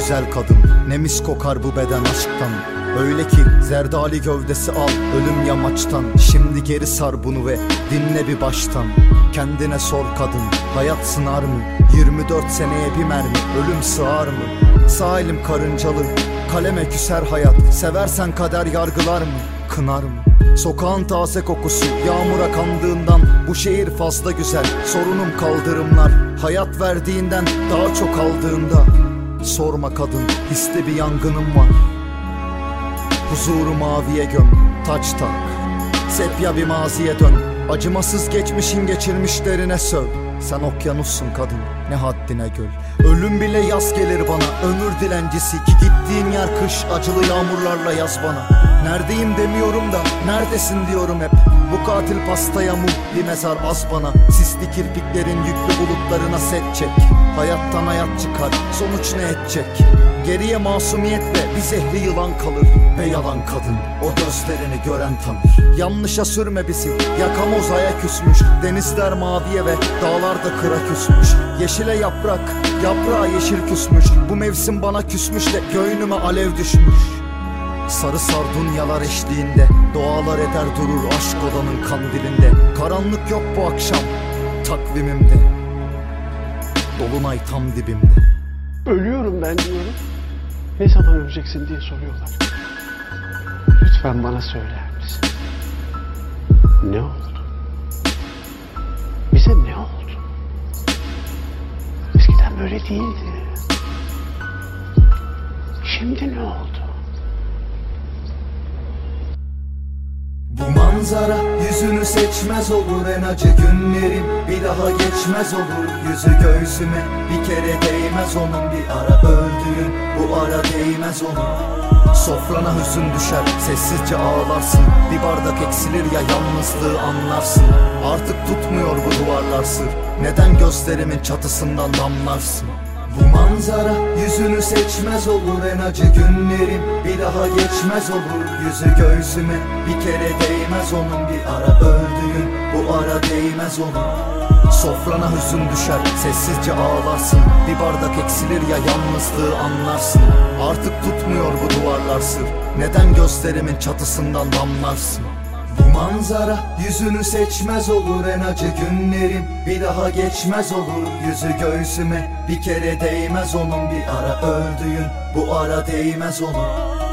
güzel kadın, ne mis kokar bu beden aşktan. Öyle ki zerdali gövdesi al ölüm yamaçtan. Şimdi geri sar bunu ve dinle bir baştan. Kendine sor kadın, hayat sınar mı? 24 seneye bir mermi, ölüm sığar mı? Sağ elim karıncalı, kaleme küser hayat. Seversen kader yargılar mı? Kınar mı? Sokağın taze kokusu yağmura kandığından. Bu şehir fazla güzel, sorunum kaldırımlar. Hayat verdiğinden daha çok aldığında. Sorma kadın, histe bir yangınım var. Huzuru maviye göm, taç tak. Sepya bir maziye dön. Acımasız geçmişin geçirmişlerine söv. Sen okyanussun kadın, ne haddine göl. Ölüm bile yaz gelir bana, ömür dilencisi. Ki gittiğin yer kış, acılı yağmurlarla yaz bana. Neredeyim demiyorum da, neredesin diyorum hep. Bu katil pastaya mum, bir mezar az bana. Sisli kirpiklerin yüklü bulutlarına set çek. Hayattan hayat çıkar, sonuç ne edecek? Geriye masumiyet ve bir zehri yılan kalır. Ve yalan kadın, o gözlerini gören tanır. Yanlışa sürme bizi, yakamoz aya küsmüş. Denizler maviye ve dağlar da kıra küsmüş. Yeşile yaprak, yaprağa yeşil küsmüş. Bu mevsim bana küsmüş de göğnüme alev düşmüş. Sarı sardunyalar eşliğinde doğalar eder durur aşk odanın kandilinde. Karanlık yok bu akşam takvimimde. Dolunay tam dibimde. Ölüyorum ben diyorum. Ne zaman öleceksin diye soruyorlar. Lütfen bana söyler misin? Ne oldu? Bize ne oldu? Eskiden böyle değildi. Şimdi ne oldu? Bu manzara yüzünü seçmez olur, en acı günlerim bir daha geçmez olur. Yüzü göğsüme bir kere değmez onun, bir ara öldüğün bu ara değmez onun. Sofrana hüzün düşer, sessizce ağlarsın. Bir bardak eksilir ya yalnızlığı anlarsın. Artık tutmuyor bu duvarlar sır, neden gözlerimin çatısından damlarsın? Bu manzara yüzünü seçmez olur, en acı günlerim bir daha geçmez olur. Yüzü göğsüme bir kere değmez onun, bir ara öldüğün bu ara değmez onun. Sofrana hüzün düşer, sessizce ağlarsın. Bir bardak eksilir ya yalnızlığı anlarsın. Artık tutmuyor bu duvarlar sır, neden gözlerimin çatısından damlarsın? Bu manzara yüzünü seçmez olur, en acı günlerim bir daha geçmez olur. Yüzü göğsüme bir kere değmez onun, bir ara öldüğün bu ara değmez onun.